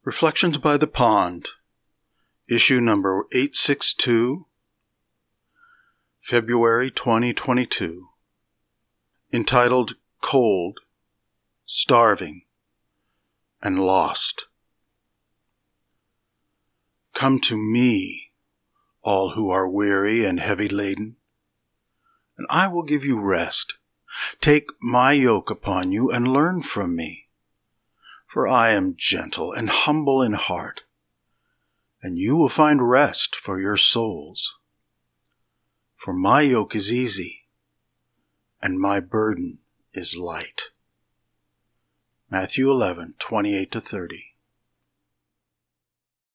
Reflections by the Pond, issue number 862, February 2022, entitled Cold, Starving, and Lost. Come to me, all who are weary and heavy laden, and I will give you rest. Take my yoke upon you and learn from me. For I am gentle and humble in heart, and you will find rest for your souls. For my yoke is easy, and my burden is light. Matthew 11:28-30.